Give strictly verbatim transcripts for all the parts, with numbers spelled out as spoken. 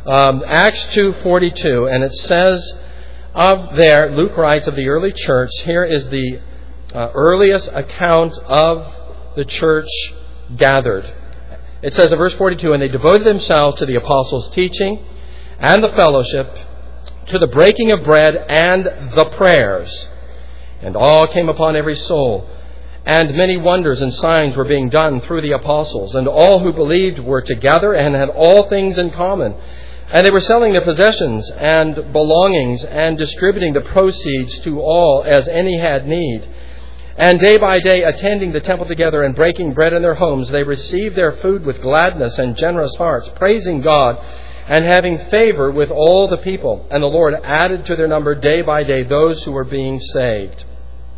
Um, Acts two forty-two, and it says of there, Luke writes of the early church, here is the uh, earliest account of the church gathered. It says in verse forty-two, and they devoted themselves to the apostles' teaching and the fellowship, to the breaking of bread and the prayers. And awe came upon every soul. And many wonders and signs were being done through the apostles. And all who believed were together and had all things in common. And they were selling their possessions and belongings and distributing the proceeds to all as any had need. And day by day, attending the temple together and breaking bread in their homes, they received their food with gladness and generous hearts, praising God and having favor with all the people. And the Lord added to their number day by day those who were being saved.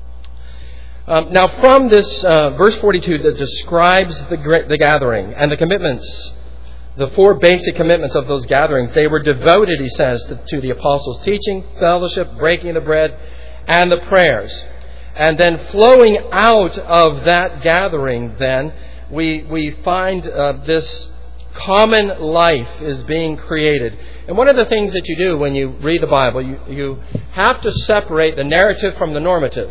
Um, now, from this uh, verse forty-two that describes the, the gathering and the commitments, the four basic commitments of those gatherings, they were devoted, he says, to, to the apostles' teaching, fellowship, breaking the bread, and the prayers. And then flowing out of that gathering, then, we we find uh, this common life is being created. And one of the things that you do when you read the Bible, you, you have to separate the narrative from the normative.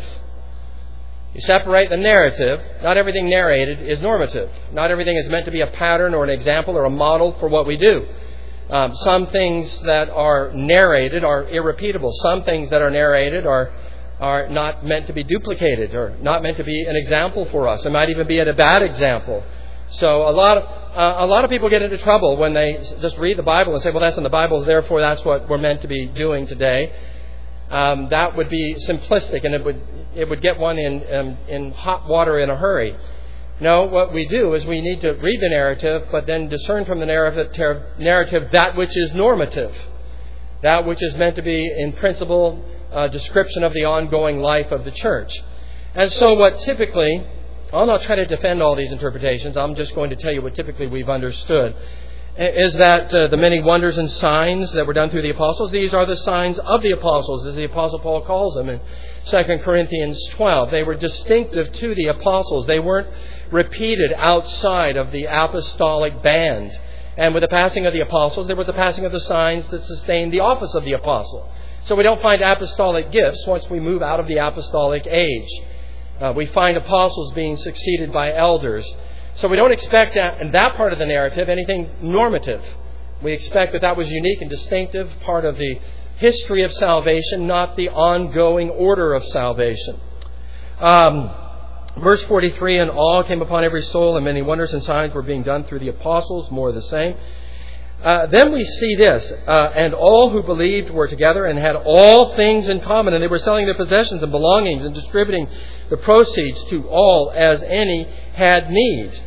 You separate the narrative. Not everything narrated is normative. Not everything is meant to be a pattern or an example or a model for what we do. Um, some things that are narrated are irrepeatable. Some things that are narrated are are not meant to be duplicated or not meant to be an example for us. It might even be a bad example. So a lot of uh, a lot of people get into trouble when they just read the Bible and say, well, that's in the Bible, therefore that's what we're meant to be doing today. Um, that would be simplistic, and it would it would get one in um, in hot water in a hurry. No, what we do is we need to read the narrative, but then discern from the narrative, narrative that which is normative, that which is meant to be in principle uh, description of the ongoing life of the church. And so what typically, I'll not try to defend all these interpretations, I'm just going to tell you what typically we've understood, is that uh, the many wonders and signs that were done through the apostles, these are the signs of the apostles, as the Apostle Paul calls them in Second Corinthians twelve. They were distinctive to the apostles. They weren't repeated outside of the apostolic band. And with the passing of the apostles, there was a passing of the signs that sustained the office of the apostle. So we don't find apostolic gifts once we move out of the apostolic age. Uh, we find apostles being succeeded by elders. So we don't expect that in that part of the narrative anything normative. We expect that that was unique and distinctive, part of the history of salvation, not the ongoing order of salvation. Um, verse forty-three, and awe came upon every soul, and many wonders and signs were being done through the apostles, more of the same. Uh, then we see this, uh, and all who believed were together and had all things in common, and they were selling their possessions and belongings and distributing the proceeds to all as any had need.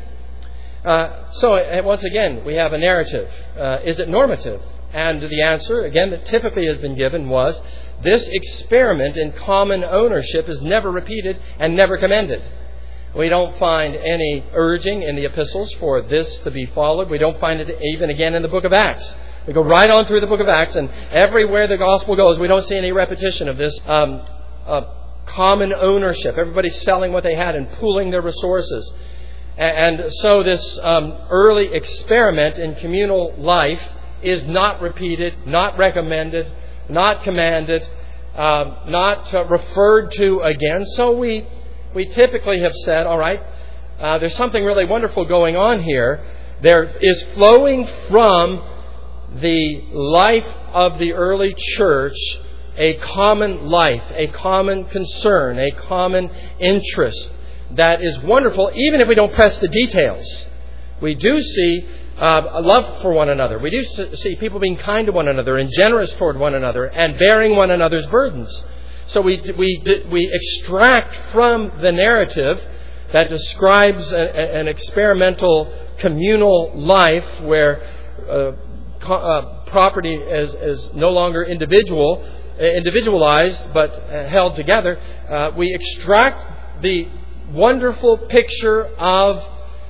Uh, so once again, we have a narrative. Uh, is it normative? And the answer, again, that typically has been given was, this experiment in common ownership is never repeated and never commended. We don't find any urging in the epistles for this to be followed. We don't find it even again in the book of Acts. We go right on through the book of Acts, and everywhere the gospel goes, we don't see any repetition of this um, uh, common ownership. Everybody's selling what they had and pooling their resources. And so this um, early experiment in communal life is not repeated, not recommended, not commanded, uh, not uh, referred to again. So we we typically have said, all right, uh, there's something really wonderful going on here. There is flowing from the life of the early church a common life, a common concern, a common interest that is wonderful, even if we don't press the details. We do see uh, a love for one another. We do see people being kind to one another and generous toward one another and bearing one another's burdens. So we we we extract from the narrative that describes a, an experimental communal life where uh, co- uh, property is, is no longer individual, individualized, but held together. Uh, we extract the wonderful picture of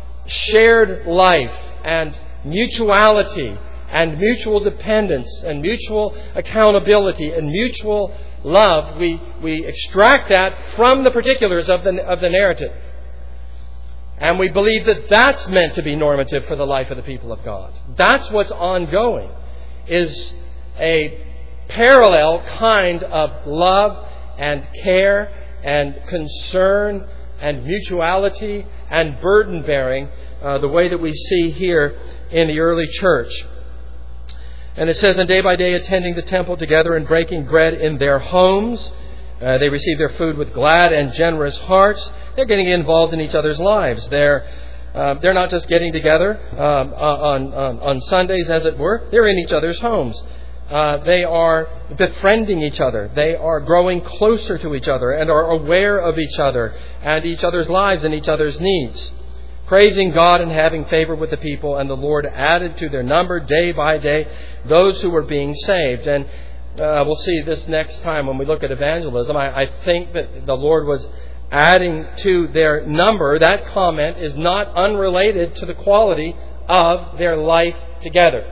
shared life and mutuality and mutual dependence and mutual accountability and mutual love. We we extract that from the particulars of the of the narrative, and we believe that that's meant to be normative for the life of the people of God. That's what's ongoing. is a parallel kind of love and care and concern and mutuality and burden bearing, uh, the way that we see here in the early church. And it says, and day by day attending the temple together and breaking bread in their homes. Uh, they receive their food with glad and generous hearts. They're getting involved in each other's lives. They're uh, they're not just getting together um, on, on on Sundays, as it were. They're in each other's homes. Uh, they are befriending each other. They are growing closer to each other and are aware of each other and each other's lives and each other's needs. Praising God and having favor with the people, and the Lord added to their number day by day those who were being saved. And uh, we'll see this next time when we look at evangelism. I, I think that the Lord was adding to their number. That comment is not unrelated to the quality of their life together.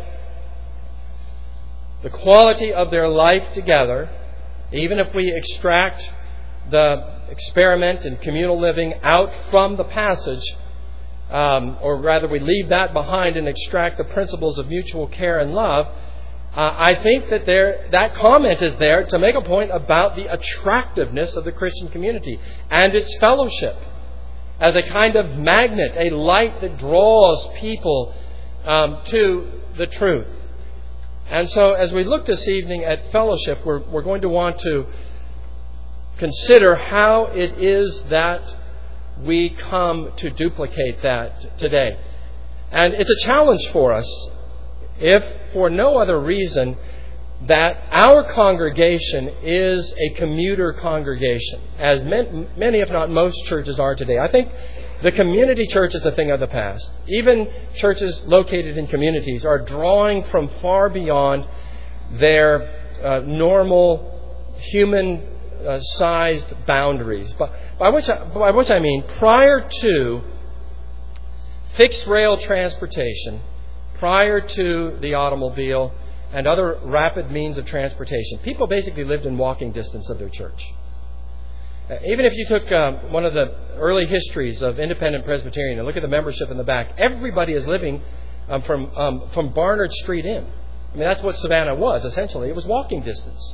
The quality of their life together, even if we extract the experiment in communal living out from the passage, um, or rather we leave that behind and extract the principles of mutual care and love, uh, I think that there, that comment is there to make a point about the attractiveness of the Christian community and its fellowship as a kind of magnet, a light that draws people um, to the truth. And so as we look this evening at fellowship, we're, we're going to want to consider how it is that we come to duplicate that today. And it's a challenge for us, if for no other reason that our congregation is a commuter congregation, as many, if not most, churches are today. I think the community church is a thing of the past. Even churches located in communities are drawing from far beyond their uh, normal human-sized uh, boundaries. But by which, I, by which I mean, prior to fixed rail transportation, prior to the automobile and other rapid means of transportation, people basically lived in walking distance of their church. Even if you took um, one of the early histories of Independent Presbyterian and look at the membership in the back, everybody is living um, from um, from Barnard Street in. I mean, that's what Savannah was, essentially. It was walking distance.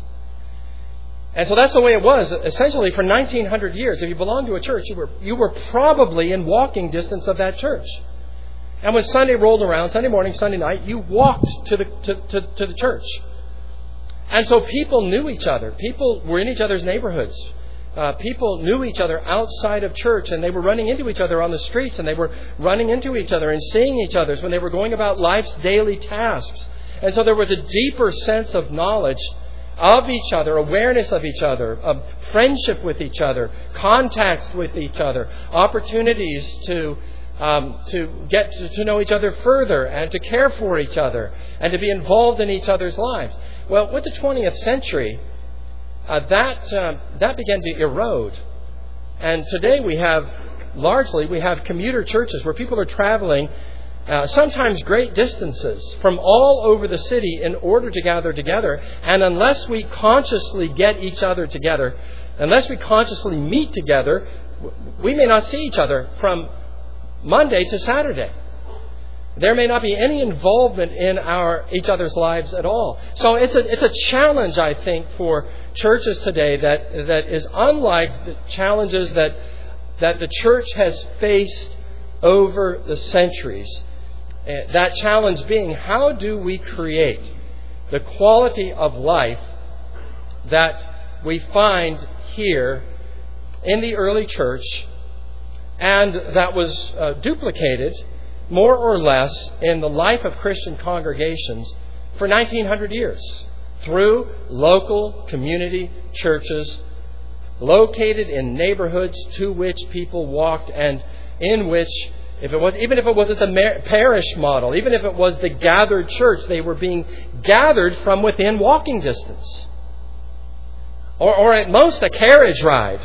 And so that's the way it was, essentially, for nineteen hundred years. If you belonged to a church, you were you were probably in walking distance of that church. And when Sunday rolled around, Sunday morning, Sunday night, you walked to the to, to, to the church. And so people knew each other. People were in each other's neighborhoods. Uh, people knew each other outside of church, and they were running into each other on the streets, and they were running into each other and seeing each other when they were going about life's daily tasks. And so there was a deeper sense of knowledge of each other, awareness of each other, of friendship with each other, contacts with each other, opportunities to um, to get to, to know each other further and to care for each other and to be involved in each other's lives. Well, with the twentieth century, Uh, that uh, that began to erode, and today we have largely we have commuter churches where people are traveling, uh, sometimes great distances from all over the city in order to gather together. And unless we consciously get each other together, unless we consciously meet together, we may not see each other from Monday to Saturday. There may not be any involvement in our each other's lives at all. So it's a it's a challenge, I think, for churches today that that is unlike the challenges that that the church has faced over the centuries. Uh, that challenge being, how do we create the quality of life that we find here in the early church, and that was uh, duplicated more or less in the life of Christian congregations for nineteen hundred years through local community churches located in neighborhoods to which people walked, and in which, if it was, even if it wasn't the parish model, even if it was the gathered church, they were being gathered from within walking distance, or, or at most a carriage ride.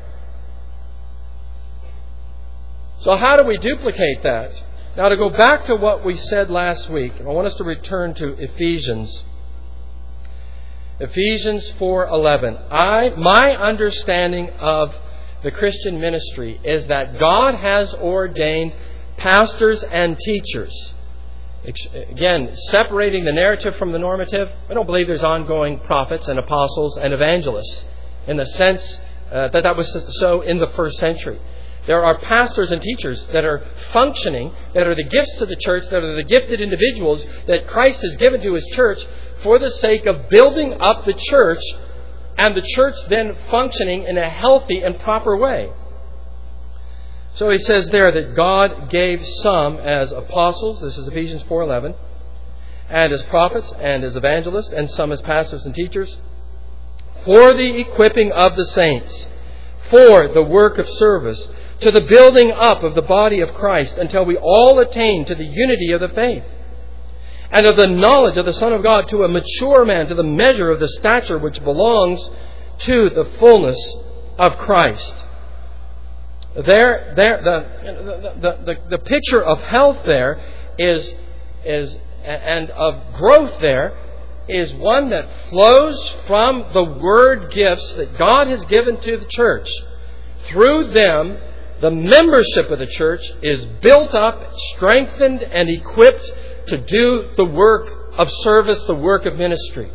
So how do we duplicate that? Now, to go back to what we said last week, I want us to return to Ephesians. Ephesians four eleven. I, my understanding of the Christian ministry is that God has ordained pastors and teachers Again, separating the narrative from the normative, I don't believe there's ongoing prophets and apostles and evangelists in the sense uh, that that was so in the first century. There are pastors and teachers that are functioning, that are the gifts to the church, that are the gifted individuals that Christ has given to His church for the sake of building up the church, and the church then functioning in a healthy and proper way. So he says there that God gave some as apostles, this is Ephesians four eleven, and as prophets and as evangelists, and some as pastors and teachers, for the equipping of the saints, for the work of service, to the building up of the body of Christ, until we all attain to the unity of the faith, and of the knowledge of the Son of God, to a mature man, to the measure of the stature which belongs to the fullness of Christ. There, there, the, the, the, the picture of health there is, is, and of growth there, is one that flows from the Word gifts that God has given to the church. Through them, the membership of the church is built up, strengthened, and equipped to do the work of service, the work of ministry.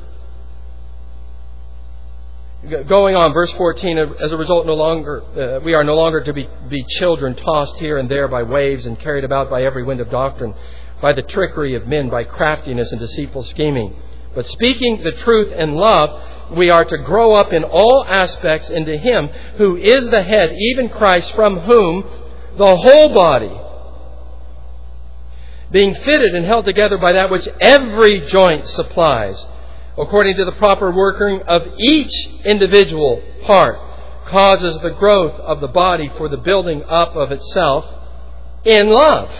Going on, verse fourteen, as a result, no longer uh, we are no longer to be, be children tossed here and there by waves and carried about by every wind of doctrine, by the trickery of men, by craftiness and deceitful scheming. But speaking the truth in love, we are to grow up in all aspects into Him who is the head, even Christ, from whom the whole body, being fitted and held together by that which every joint supplies, according to the proper working of each individual part, causes the growth of the body for the building up of itself in love.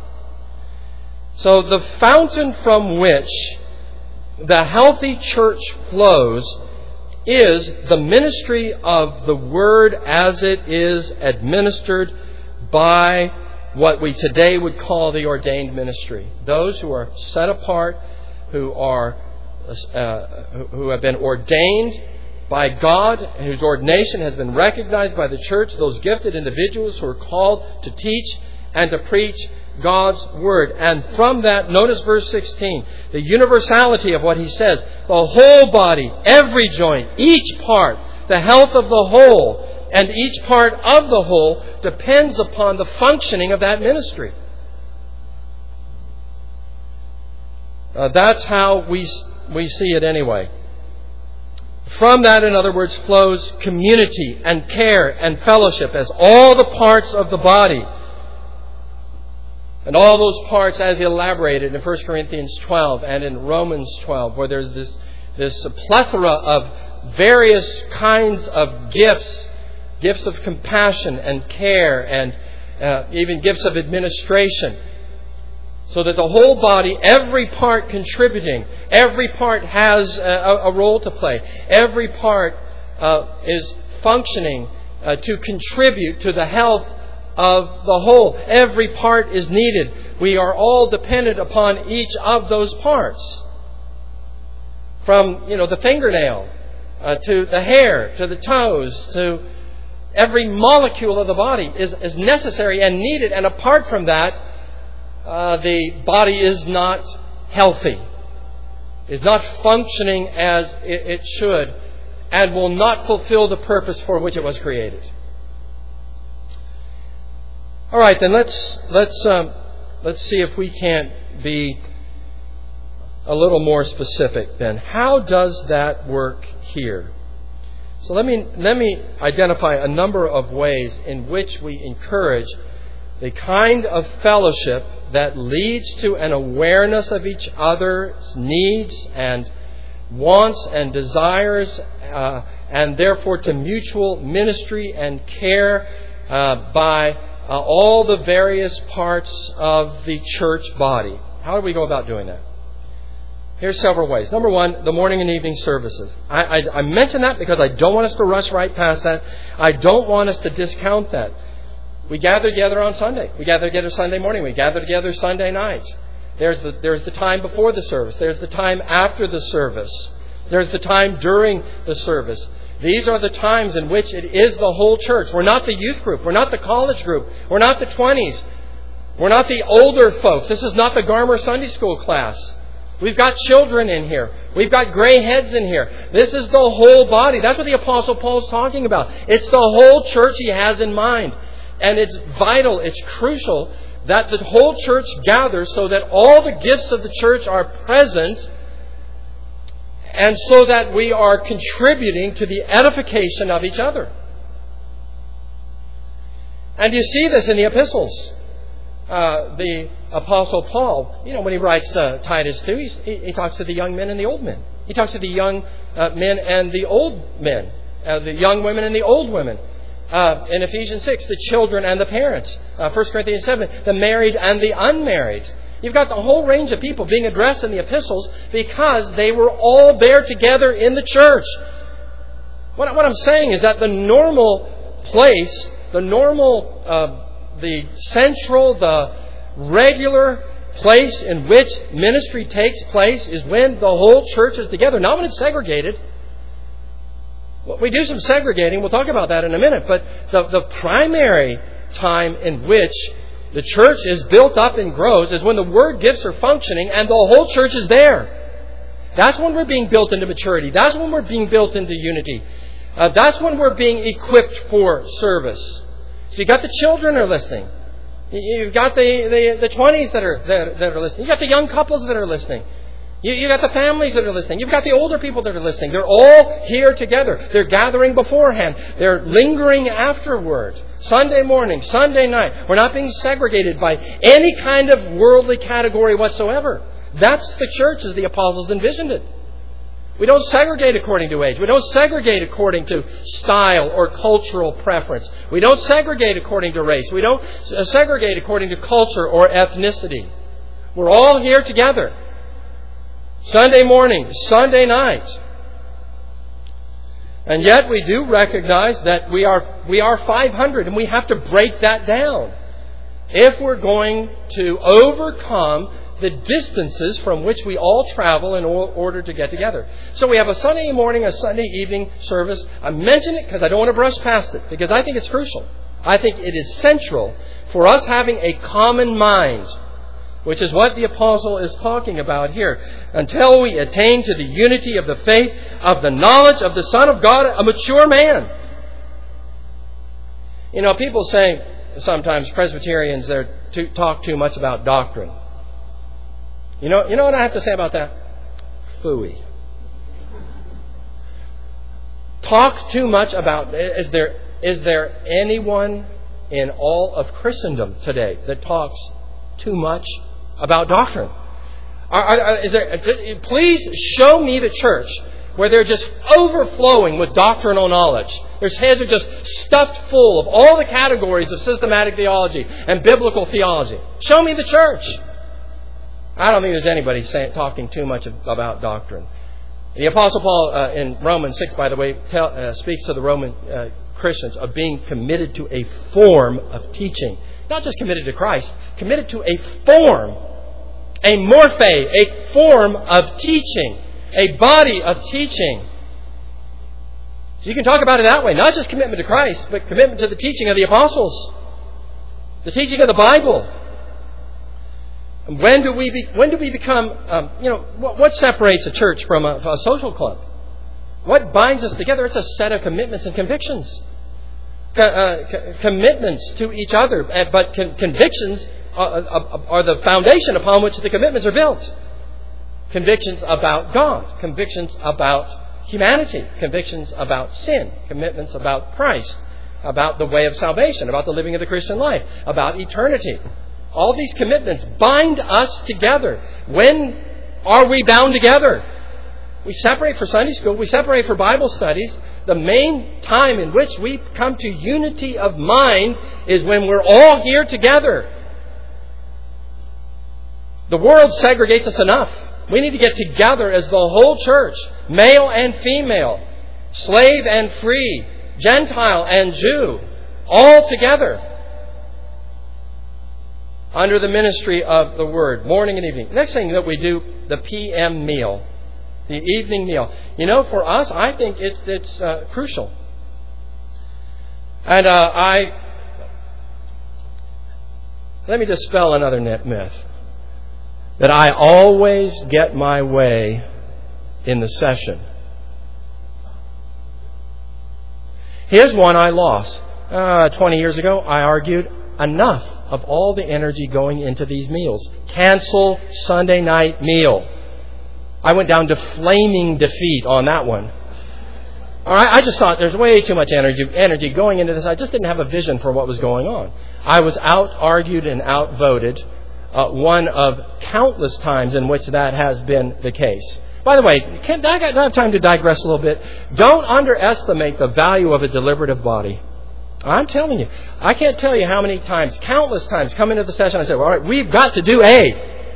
So the fountain from which the healthy church flows is the ministry of the Word as it is administered by what we today would call the ordained ministry. Those who are set apart, who are Uh, who have been ordained by God, whose ordination has been recognized by the church, those gifted individuals who are called to teach and to preach God's Word. And from that, notice verse sixteen, the universality of what he says, the whole body, every joint, each part, the health of the whole, and each part of the whole depends upon the functioning of that ministry. Uh, that's how we We see it anyway. From that, in other words, flows community and care and fellowship as all the parts of the body. And all those parts as elaborated in First Corinthians twelve and in Romans twelve, where there's this, this plethora of various kinds of gifts, gifts of compassion and care and uh, even gifts of administration. So that the whole body, every part contributing, every part has a, a role to play. Every part uh, is functioning uh, to contribute to the health of the whole. Every part is needed. We are all dependent upon each of those parts. From, you know, the fingernail uh, to the hair, to the toes, to every molecule of the body is, is necessary and needed. And apart from that, Uh, the body is not healthy, is not functioning as it, it should, and will not fulfill the purpose for which it was created. All right, then let's let's um, let's see if we can't be a little more specific. Then, how does that work here? So let me let me identify a number of ways in which we encourage the kind of fellowship that leads to an awareness of each other's needs and wants and desires, uh, and therefore to mutual ministry and care uh, by uh, all the various parts of the church body. How do we go about doing that? Here's several ways. Number one, the morning and evening services. I, I, I mention that because I don't want us to rush right past that. I don't want us to discount that. We gather together on Sunday. We gather together Sunday morning. We gather together Sunday night. There's the, there's the time before the service. There's the time after the service. There's the time during the service. These are the times in which it is the whole church. We're not the youth group. We're not the college group. We're not the twenties. We're not the older folks. This is not the Garmer Sunday School class. We've got children in here. We've got gray heads in here. This is the whole body. That's what the Apostle Paul is talking about. It's the whole church he has in mind. And it's vital, it's crucial that the whole church gathers so that all the gifts of the church are present, and so that we are contributing to the edification of each other. And you see this in the epistles. Uh, the Apostle Paul, you know, when he writes uh, Titus two, he, he talks to the young men and the old men. He talks to the young uh, men and the old men, uh, the young women and the old women. Uh, in Ephesians six, the children and the parents. Uh, First Corinthians seven, the married and the unmarried. You've got the whole range of people being addressed in the epistles because they were all there together in the church. What, what I'm saying is that the normal place, the normal, uh, the central, the regular place in which ministry takes place is when the whole church is together, not when it's segregated. Well, we do some segregating. We'll talk about that in a minute. But the, the primary time in which the church is built up and grows is when the Word gifts are functioning and the whole church is there. That's when we're being built into maturity. That's when we're being built into unity. Uh, that's when we're being equipped for service. So you've got the children are listening. You've got the, the, the twenties that are, that, that are listening. You've got the young couples that are listening. You, you've got the families that are listening. You've got the older people that are listening. They're all here together. They're gathering beforehand. They're lingering afterward. Sunday morning, Sunday night. We're not being segregated by any kind of worldly category whatsoever. That's the church as the apostles envisioned it. We don't segregate according to age. We don't segregate according to style or cultural preference. We don't segregate according to race. We don't segregate according to culture or ethnicity. We're all here together. Sunday morning, Sunday night. And yet we do recognize that we are we are five hundred, and we have to break that down if we're going to overcome the distances from which we all travel in order to get together. So we have a Sunday morning, a Sunday evening service. I mention it because I don't want to brush past it, because I think it's crucial. I think it is central for us having a common mind, which is what the apostle is talking about here. Until we attain to the unity of the faith, of the knowledge of the Son of God, a mature man. You know, people say sometimes Presbyterians they to talk too much about doctrine. You know, you know what I have to say about that? Phooey. Talk too much about... Is there is there anyone in all of Christendom today that talks too much about doctrine? Are, are, is there, please show me the church where they're just overflowing with doctrinal knowledge. Their heads are just stuffed full of all the categories of systematic theology and biblical theology. Show me the church. I don't think there's anybody saying, talking too much about doctrine. The Apostle Paul uh, in Romans six, by the way, tell, uh, speaks to the Roman uh, Christians of being committed to a form of teaching. Not just committed to Christ, committed to a form, a morphe, a form of teaching, a body of teaching. So you can talk about it that way. Not just commitment to Christ, but commitment to the teaching of the apostles, the teaching of the Bible. When do we be, when do we become, um, you know, what, what separates a church from a, a social club? What binds us together? It's a set of commitments and convictions. Co- uh, co- commitments to each other, but con- convictions are, are the foundation upon which the commitments are built. Convictions about God, convictions about humanity, convictions about sin, commitments about Christ, about the way of salvation, about the living of the Christian life, about eternity. All these commitments bind us together. When are we bound together? We separate for Sunday school. We separate for Bible studies. The main time in which we come to unity of mind is when we're all here together. The world segregates us enough. We need to get together as the whole church, male and female, slave and free, Gentile and Jew, all together under the ministry of the Word, morning and evening. Next thing that we do, the P M meal, the evening meal. You know, for us, I think it's, it's uh, crucial. And uh, I Let me dispel another myth. That I always get my way in the session. Here's one I lost. Uh, twenty years ago, I argued enough of all the energy going into these meals. Cancel Sunday night meal. I went down to flaming defeat on that one. All right, I just thought there's way too much energy energy going into this. I just didn't have a vision for what was going on. I was out-argued and outvoted, uh, one of countless times in which that has been the case. By the way, can, I got have time to digress a little bit. Don't underestimate the value of a deliberative body. I'm telling you, I can't tell you how many times, countless times, come into the session, I say, well, all right, we've got to do A.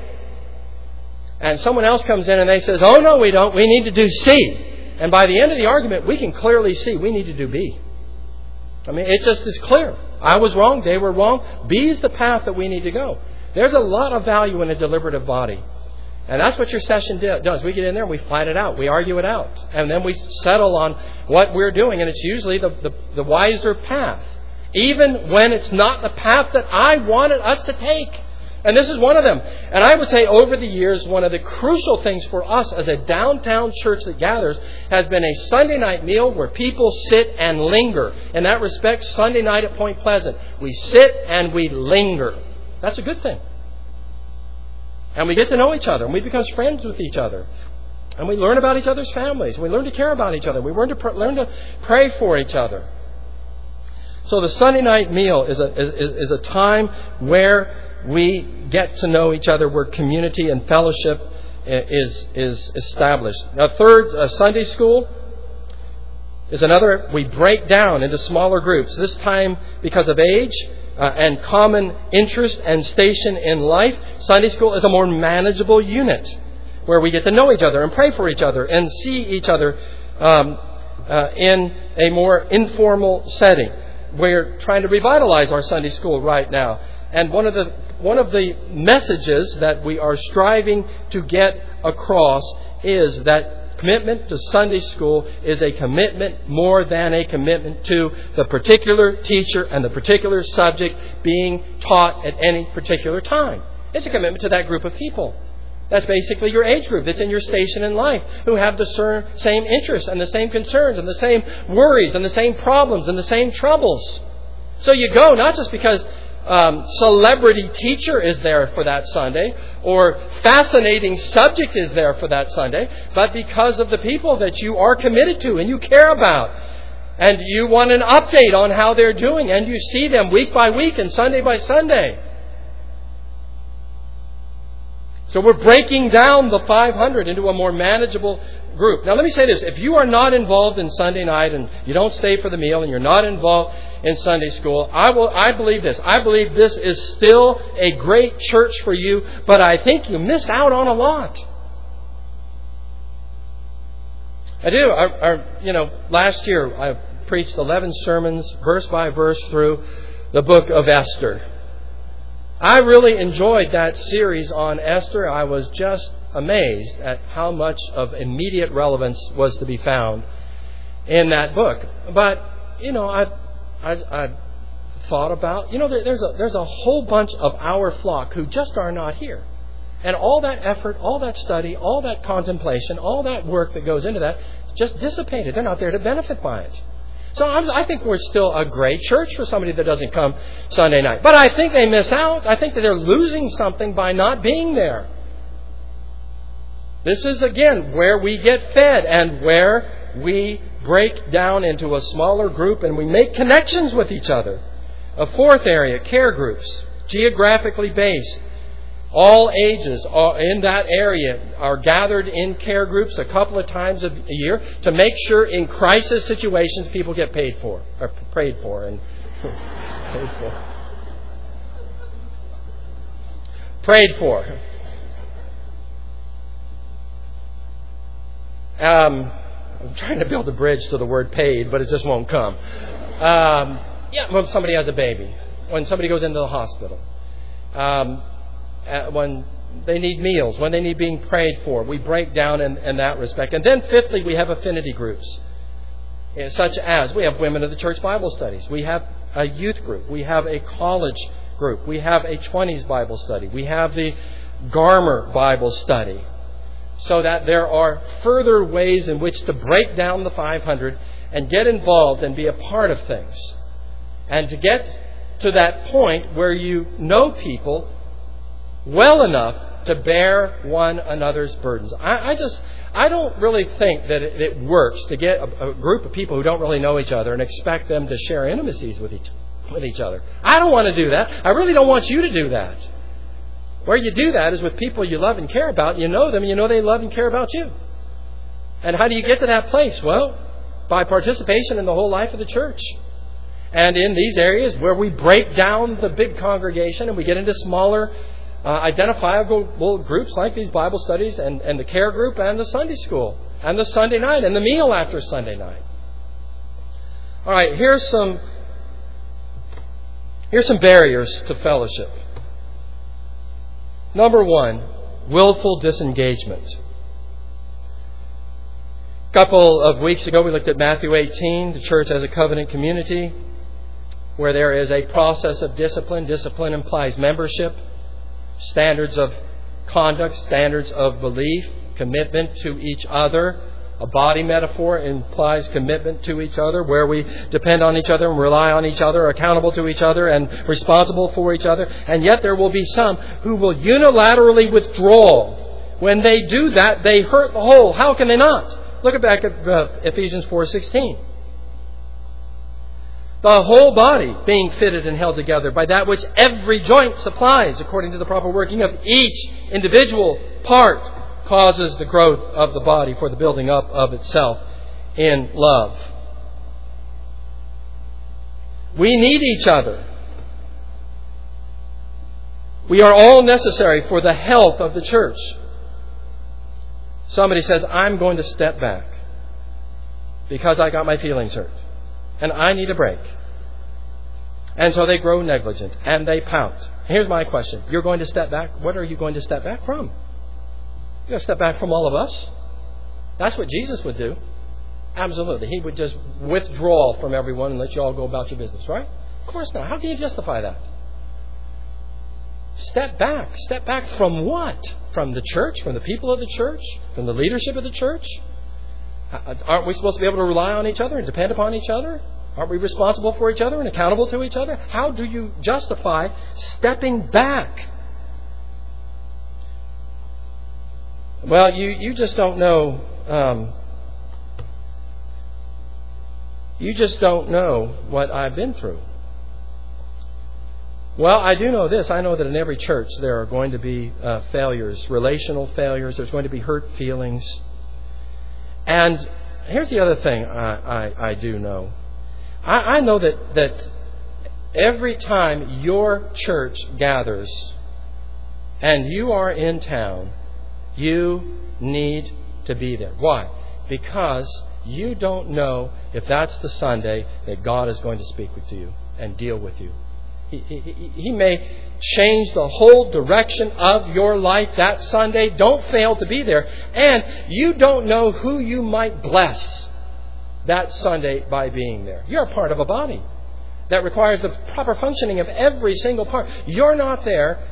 And someone else comes in and they says, oh, no, we don't. We need to do C. And by the end of the argument, we can clearly see we need to do B. I mean, it just is clear. I was wrong. They were wrong. B is the path that we need to go. There's a lot of value in a deliberative body. And that's what your session does. We get in there and we fight it out. We argue it out. And then we settle on what we're doing. And it's usually the, the, the wiser path. Even when it's not the path that I wanted us to take. And this is one of them. And I would say over the years, one of the crucial things for us as a downtown church that gathers has been a Sunday night meal where people sit and linger. In that respect, Sunday night at Point Pleasant, we sit and we linger. That's a good thing. And we get to know each other. And we become friends with each other. And we learn about each other's families. We learn to care about each other. We learn to pr- learn to pray for each other. So the Sunday night meal is a is, is a time where we get to know each other, where community and fellowship is is established. Now, third, uh, Sunday school is another. We break down into smaller groups. This time because of age. Uh, and common interest and station in life, Sunday school is a more manageable unit where we get to know each other and pray for each other and see each other um, uh, in a more informal setting. We're trying to revitalize our Sunday school right now. And one of the one of the messages that we are striving to get across is that commitment to Sunday school is a commitment more than a commitment to the particular teacher and the particular subject being taught at any particular time. It's a commitment to that group of people. That's basically your age group that's in your station in life, who have the same interests and the same concerns and the same worries and the same problems and the same troubles. So you go not just because Um, celebrity teacher is there for that Sunday, or fascinating subject is there for that Sunday, but because of the people that you are committed to and you care about, and you want an update on how they're doing, and you see them week by week and Sunday by Sunday. So we're breaking down the five hundred into a more manageable group. Now let me say this. If you are not involved in Sunday night and you don't stay for the meal and you're not involved in Sunday school, I will. I believe this. I believe this is still a great church for you, but I think you miss out on a lot. I do. I, I, you know, last year I preached eleven sermons, verse by verse, through the book of Esther. I really enjoyed that series on Esther. I was just amazed at how much of immediate relevance was to be found in that book. But, you know, I I, I thought about, you know, there's a there's a whole bunch of our flock who just are not here. And all that effort, all that study, all that contemplation, all that work that goes into that just dissipated. They're not there to benefit by it. So I'm, I think we're still a great church for somebody that doesn't come Sunday night. But I think they miss out. I think that they're losing something by not being there. This is, again, where we get fed and where we break down into a smaller group and we make connections with each other. A fourth area, care groups, geographically based. All ages in that area are gathered in care groups a couple of times a year to make sure in crisis situations people get paid for, or prayed for, and paid for. Prayed for. Um, I'm trying to build a bridge to the word paid, but it just won't come. Um, yeah, when somebody has a baby, when somebody goes into the hospital. Um, Uh, when they need meals, when they need being prayed for. We break down in, in that respect. And then fifthly, we have affinity groups, such as we have Women of the Church Bible Studies. We have a youth group. We have a college group. We have a twenties Bible study. We have the Garmer Bible study. So that there are further ways in which to break down the five hundred and get involved and be a part of things. And to get to that point where you know people well enough to bear one another's burdens. I, I just, I don't really think that it, it works to get a, a group of people who don't really know each other and expect them to share intimacies with each, with each other. I don't want to do that. I really don't want you to do that. Where you do that is with people you love and care about. You know them and you know they love and care about you. And how do you get to that place? Well, by participation in the whole life of the church. And in these areas where we break down the big congregation and we get into smaller uh, identifiable groups like these Bible studies and, and the care group and the Sunday school and the Sunday night and the meal after Sunday night. All right, here's some, here's some barriers to fellowship. Number one, willful disengagement. A couple of weeks ago, we looked at Matthew eighteen, the church as a covenant community, where there is a process of discipline. Discipline implies membership, standards of conduct, standards of belief, commitment to each other. A body metaphor implies commitment to each other, where we depend on each other and rely on each other, accountable to each other and responsible for each other. And yet there will be some who will unilaterally withdraw. When they do that, they hurt the whole. How can they not? Look back at uh, Ephesians four sixteen. The whole body being fitted and held together by that which every joint supplies, according to the proper working of each individual part, causes the growth of the body for the building up of itself in love. We need each other. We are all necessary for the health of the church. Somebody says, I'm going to step back because I got my feelings hurt and I need a break. And so they grow negligent and they pout. Here's my question. You're going to step back. What are you going to step back from? You're going to step back from all of us. That's what Jesus would do. Absolutely. He would just withdraw from everyone and let you all go about your business, right? Of course not. How can you justify that? Step back. Step back from what? From the church? From the people of the church? From the leadership of the church? Aren't we supposed to be able to rely on each other and depend upon each other? Aren't we responsible for each other and accountable to each other? How do you justify stepping back? Well, you, you just don't know. Um, you just don't know what I've been through. Well, I do know this. I know that in every church there are going to be uh, failures, relational failures. There's going to be hurt feelings. And here's the other thing I, I, I do know. I, I know that, that every time your church gathers and you are in town, you need to be there. Why? Because you don't know if that's the Sunday that God is going to speak with you and deal with you. He, he, he may change the whole direction of your life that Sunday. Don't fail to be there. And you don't know who you might bless that Sunday by being there. You're a part of a body that requires the proper functioning of every single part. You're not there.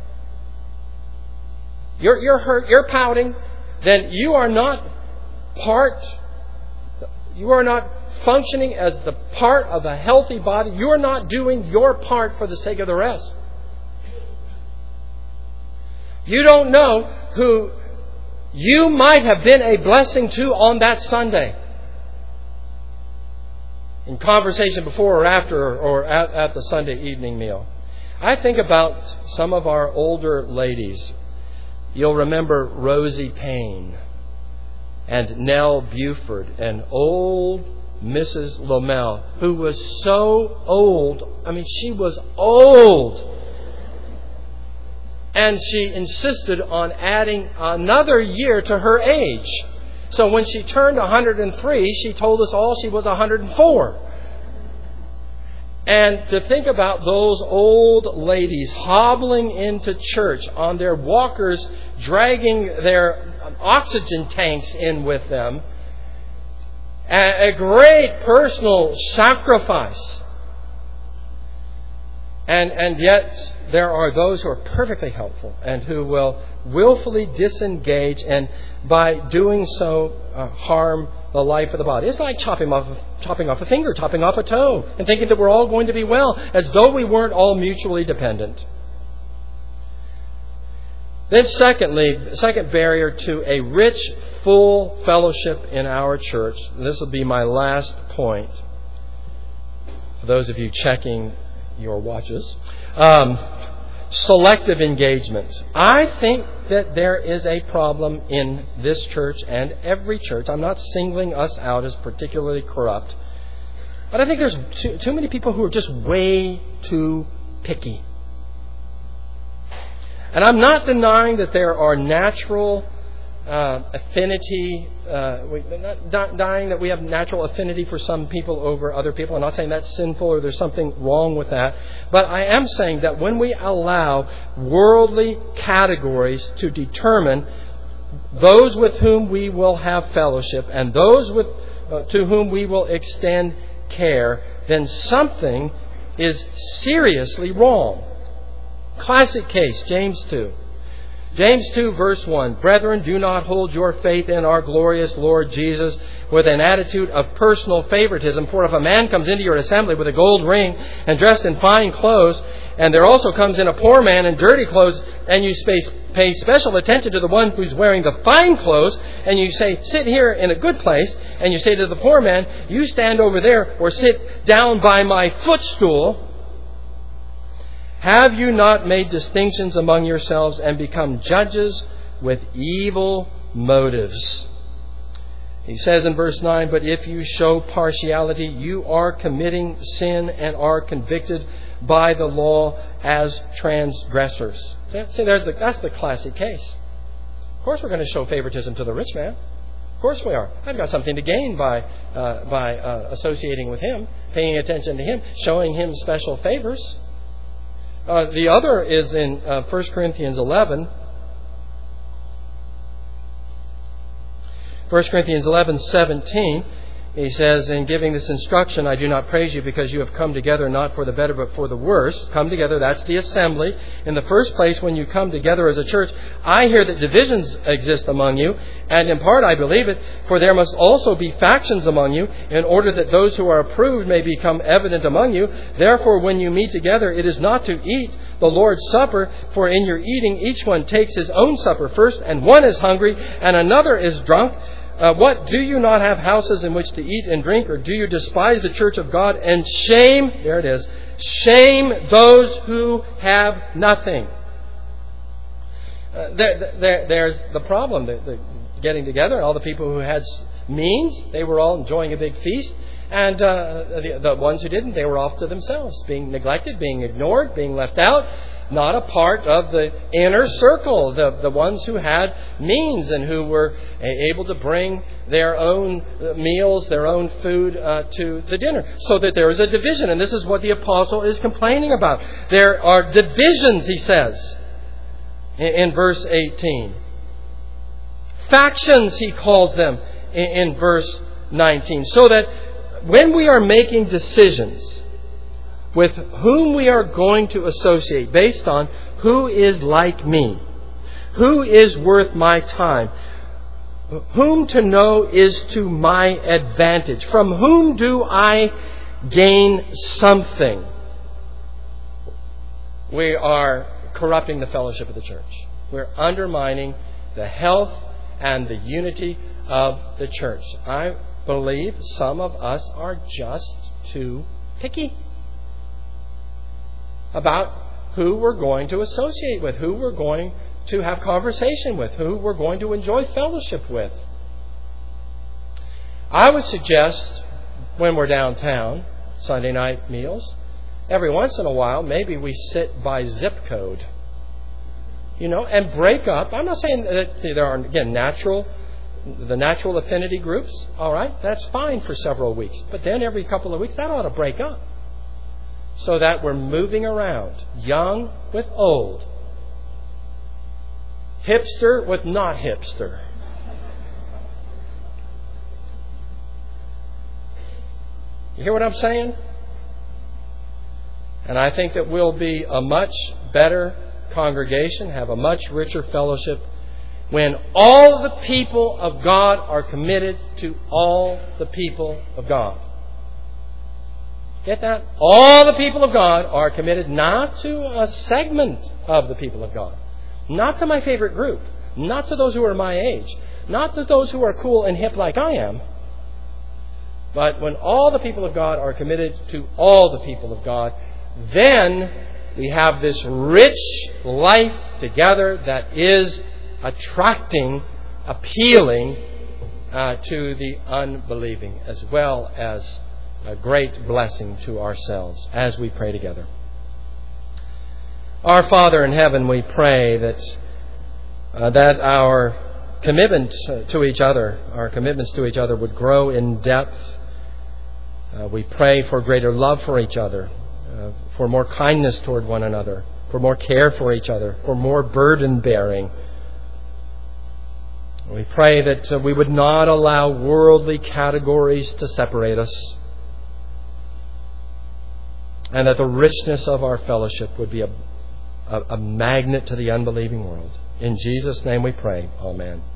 You're, you're hurt. You're pouting. Then you are not part. You are not functioning as the part of a healthy body. You're not doing your part for the sake of the rest. You don't know who you might have been a blessing to on that Sunday. In conversation before or after or at, at the Sunday evening meal. I think about some of our older ladies. You'll remember Rosie Payne and Nell Buford and old Missus Lomel, who was so old. I mean, she was old. And she insisted on adding another year to her age. So when she turned one hundred three, she told us all she was one hundred four. And to think about those old ladies hobbling into church on their walkers, dragging their oxygen tanks in with them, a great personal sacrifice. And, and yet there are those who are perfectly helpful and who will willfully disengage and by doing so uh, harm the life of the body. It's like chopping off, chopping off a finger, chopping off a toe, and thinking that we're all going to be well, as though we weren't all mutually dependent. Then secondly, second barrier to a rich, full fellowship in our church, and this will be my last point, for those of you checking your watches, um, selective engagement. I think that there is a problem in this church and every church. I'm not singling us out as particularly corrupt, but I think there's too, too many people who are just way too picky. And I'm not denying that there are natural uh, affinity, uh, we, not denying that we have natural affinity for some people over other people. I'm not saying that's sinful or there's something wrong with that. But I am saying that when we allow worldly categories to determine those with whom we will have fellowship and those with uh, to whom we will extend care, then something is seriously wrong. Classic case, James two. James two, verse one. Brethren, do not hold your faith in our glorious Lord Jesus with an attitude of personal favoritism. For if a man comes into your assembly with a gold ring and dressed in fine clothes, and there also comes in a poor man in dirty clothes, and you pay special attention to the one who's wearing the fine clothes, and you say, sit here in a good place, and you say to the poor man, you stand over there or sit down by my footstool, have you not made distinctions among yourselves and become judges with evil motives? He says in verse nine, but if you show partiality, you are committing sin and are convicted by the law as transgressors. See, there's the, that's the classic case. Of course we're going to show favoritism to the rich man. Of course we are. I've got something to gain by, uh, by uh, associating with him, paying attention to him, showing him special favors. Uh, the other is in uh, First Corinthians eleven. First Corinthians eleven seventeen. He says, in giving this instruction, I do not praise you because you have come together not for the better but for the worse. Come together, that's the assembly. In the first place, when you come together as a church, I hear that divisions exist among you, and in part I believe it, for there must also be factions among you, in order that those who are approved may become evident among you. Therefore, when you meet together, it is not to eat the Lord's Supper, for in your eating each one takes his own supper first, and one is hungry, and another is drunk. Uh, what, do you not have houses in which to eat and drink, or do you despise the church of God and shame, there it is, shame those who have nothing? Uh, there, there, there's the problem, the, the getting together, all the people who had means, they were all enjoying a big feast, and uh, the, the ones who didn't, they were off to themselves, being neglected, being ignored, being left out. Not a part of the inner circle, the, the ones who had means and who were able to bring their own meals, their own food uh, to the dinner. So that there is a division. And this is what the apostle is complaining about. There are divisions, he says, in, in verse eighteen. Factions, he calls them in, in verse nineteen. So that when we are making decisions with whom we are going to associate based on who is like me, who is worth my time, whom to know is to my advantage, from whom do I gain something, we are corrupting the fellowship of the church. We're undermining the health and the unity of the church. I believe some of us are just too picky about who we're going to associate with, who we're going to have conversation with, who we're going to enjoy fellowship with. I would suggest when we're downtown, Sunday night meals, every once in a while, maybe we sit by zip code, you know, and break up. I'm not saying that there are, again, natural, the natural affinity groups. All right, that's fine for several weeks. But then every couple of weeks, that ought to break up. So that we're moving around, young with old, hipster with not hipster. You hear what I'm saying? And I think that we'll be a much better congregation, have a much richer fellowship, when all the people of God are committed to all the people of God. Get that? All the people of God are committed not to a segment of the people of God, not to my favorite group, not to those who are my age, not to those who are cool and hip like I am, but when all the people of God are committed to all the people of God, then we have this rich life together that is attracting, appealing uh, to the unbelieving, as well as a great blessing to ourselves as we pray together. Our Father in heaven, we pray that uh, that our commitment to each other, our commitments to each other would grow in depth. Uh, we pray for greater love for each other, uh, for more kindness toward one another, for more care for each other, for more burden bearing. We pray that uh, we would not allow worldly categories to separate us, and that the richness of our fellowship would be a, a, a magnet to the unbelieving world. In Jesus' name we pray. Amen.